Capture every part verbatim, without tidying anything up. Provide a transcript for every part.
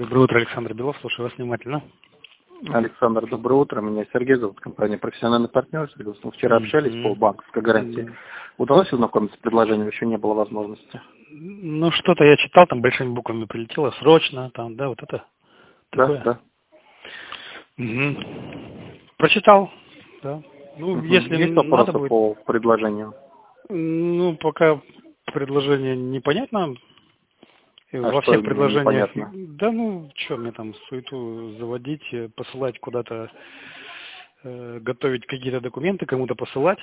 Доброе утро, Александр Белов, слушаю вас внимательно. Александр, доброе утро. Меня Сергей зовут, компания «Профессиональный партнер». Мы вчера общались mm-hmm. по банковской гарантии. Mm-hmm. Удалось ознакомиться с предложением? Еще не было возможности. Ну, что-то я читал, там большими буквами прилетело, срочно, там, да, вот это. Да, такое. да. Угу. Прочитал, да. Ну, угу. если Есть вопросы будет... по предложению? Ну, пока предложение непонятно. А Во что всех предложениях. Непонятно? Да ну, что мне там суету заводить, посылать куда-то, э, готовить какие-то документы, кому-то посылать,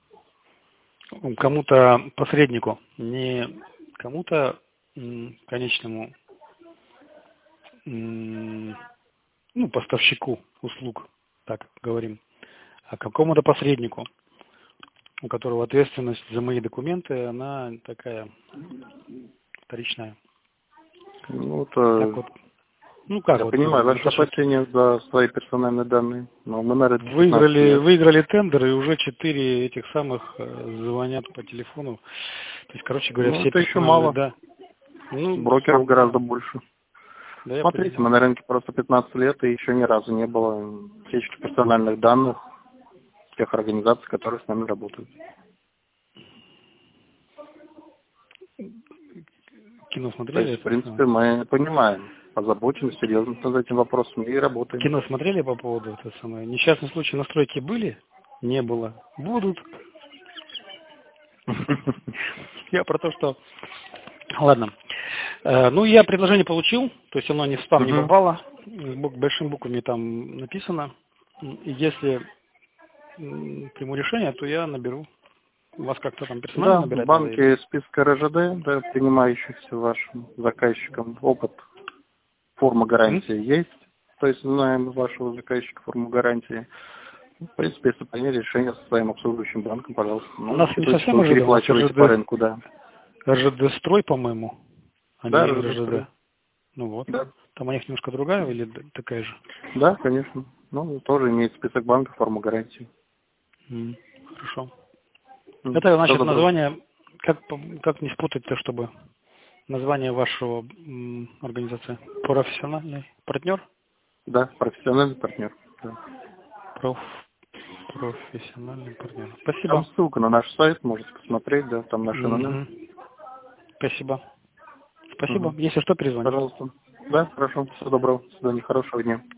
кому-то посреднику, не кому-то м, конечному, м, ну, поставщику услуг, так говорим, а какому-то посреднику, у которого ответственность за мои документы, она такая вторичная. Ну, это... Так вот. Ну как Я вот, понимаю, ну, ваше опасение за свои персональные данные. Но мы на рынке выиграли, выиграли тендер, и уже четыре этих самых э, звонят по телефону. То есть, короче говоря, ну, все это еще мало. Да. Ну, брокеров гораздо больше. Да, Смотрите, мы на рынке просто пятнадцать лет, и еще ни разу не было утечки персональных данных тех организаций, которые с нами работают. Кино смотрели? То есть, в принципе, мы понимаем, озабочены серьезно над этим вопросом и работаем. Кино смотрели по поводу этого самого? Несчастные случаи настройки были? Не было. Будут. Я про то, что... Ладно. Ну, я предложение получил, то есть оно не в спам не попало. Большими буквами там написано. Если приму решение, то я наберу. Вас как-то там персонально да, набирать? В банке надо, списка эр жэ дэ, да, принимающихся вашим заказчикам, опыт, форма гарантии mm-hmm. есть. То есть знаем вашего заказчика форму гарантии. В принципе, если приняли решение со своим обслуживающим банком, пожалуйста. Ну, у нас не совсем эр жэ дэ, переплачиваете по рынку, да. эр жэ дэ-строй, по-моему, а да, не эр жэ дэ. Ну вот. Да. Там у них немножко другая или такая же? Да, конечно. Ну, тоже имеет список банков, форму гарантии. Mm, хорошо. Mm, Это, значит, добро. название, как, как не спутать-то, чтобы название вашего м, организации? Профессиональный партнер? Да, профессиональный партнер. Да. Проф, профессиональный партнер. Спасибо. Там ссылка на наш сайт, можете посмотреть, да, там наши номера. Mm-hmm. Спасибо. Спасибо. Mm-hmm. Если что, перезвоните. Пожалуйста. Да, хорошо. Всего доброго. До свидания. Хорошего дня.